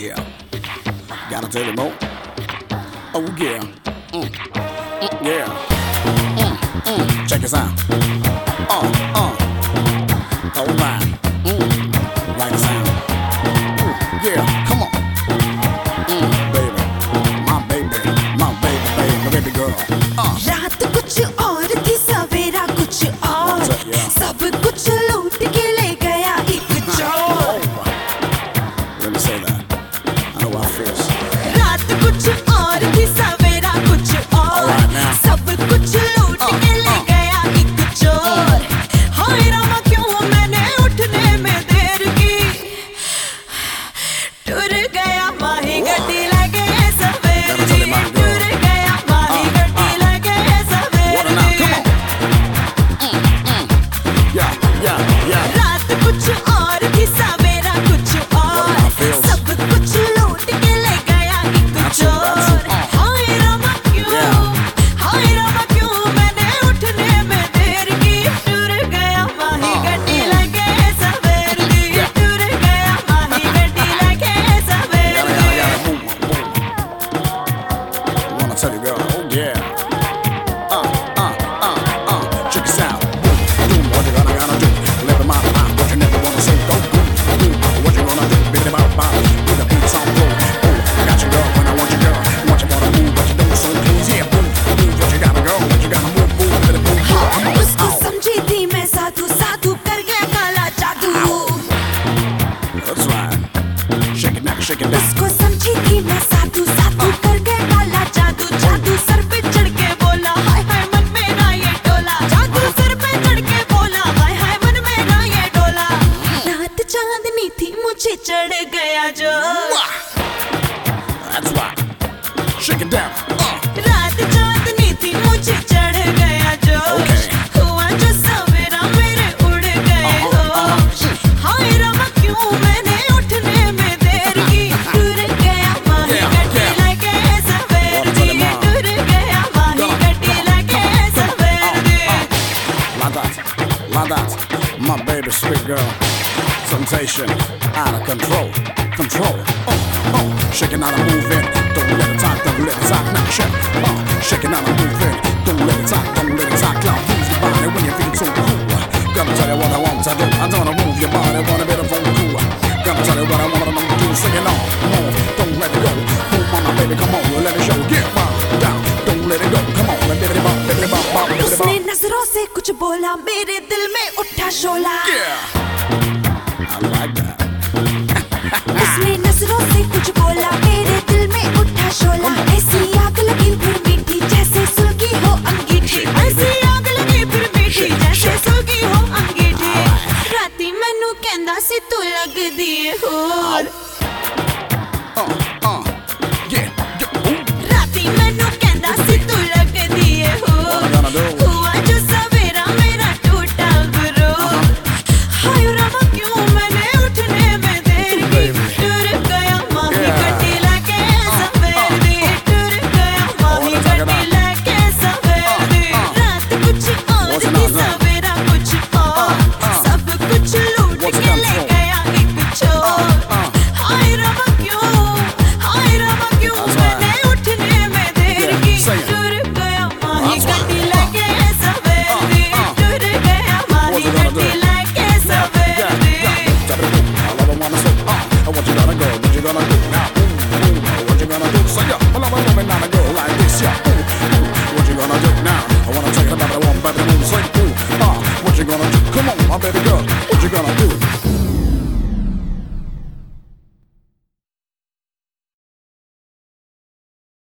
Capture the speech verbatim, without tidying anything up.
yeah. Gotta tell you more. Oh yeah. Mm. Mm, yeah. Mm, mm. Check this out. Uh, uh. Oh my. Mm. Like the sound. Mm, yeah. Come on. Mm, baby. My baby. My baby, baby, my baby girl. Uh. रात कुछ और थी सवेरा कुछ और सब कुछ लूट के ले गया एक चोर. Let me say that. I know how it feels. रात कुछ और थी सवेरा कुछ और सब कुछ लूट के ले गया एक चोर. हाय रामा क्यों मैंने उठने में देर की टूर गया माही गड्डी लगे सवेरी टूर गया माही गड्डी लगे सवेरी. रात कुछ और थी सवेरा कुछ और सब कुछ लूट के ले गया एक चोर. हाय रामा क्यों हाय रामा क्यों मैंने उठने में देर की टूर गया माही गड्डी लगे सवेरी टूर गया माही गड्डी लगे सवेरी. I wanna tell you, girl. Oh yeah. Uh, uh, uh, uh. Check this out. Boom, boom. What you gonna gonna do? Live in my mind. What you never wanna say? Go boom, boom. What you gonna do? Big about about. With the beats on flow. Boom. I got you, girl. When I want you, girl. What you wanna move? What you doing? So please, yeah. Boom, boom. What you gotta go? What you gotta move? Move, let it move. Come on, उसको out. समझी थी मैं साधु साधु कर गया काला जादू. That's right. Shake it now, shake it down. उसको समझी थी मैं साधु साधु कर गया काला जादू. जादू सर पे चढ़ के बोला हाय हाय मन में ना ये डोला. जादू सर पे चढ़ के बोला हाय हाय मन में ना ये डोला. रात चांदनी थी मुझे चढ़ गया जो. That's right. Shake it down. Uh. रात चांदनी थी मुझे चढ़ गया जो. हुआ जो सवेरा मेरे उड़ गए हो. हाय रामा क्यों मैंने उठने में देर की टूर गया माही गड्डी लगे सवेरी टूर गया माही गड्डी लगे सवेरी. Like that, like that, my baby, sweet girl. Temptation, out of control, control. Oh, oh, shaking out and moving. Don't let it talk, don't let it talk, now shake. Oh, shaking out and moving. Don't let it talk, don't let it talk. Now move your body when you feel so cool. Gonna tell you what I want to do. I don't wanna move your body, wanna be the phone cool. Gonna tell you what I wanna do. Sing it on, come on, don't let it go. Move on, my baby, come on, let it show. Get wild down, don't let it go. Come on, let it bop, let it bop, bop, let it bop. उसने नजरों से कुछ बोला मेरे दिल में उठा शोला. Yeah, I like that. उसने नजरों से कुछ बोला मेरे दिल में उठा शोला. ऐसी आग लगी फिर मीठी जैसे सुलगी हो अंगीठी. ऐसी आग लगी फिर मीठी जैसे सुलगी हो अंगीठी. राती मैनू कहंदा सी तू लगदी है होर.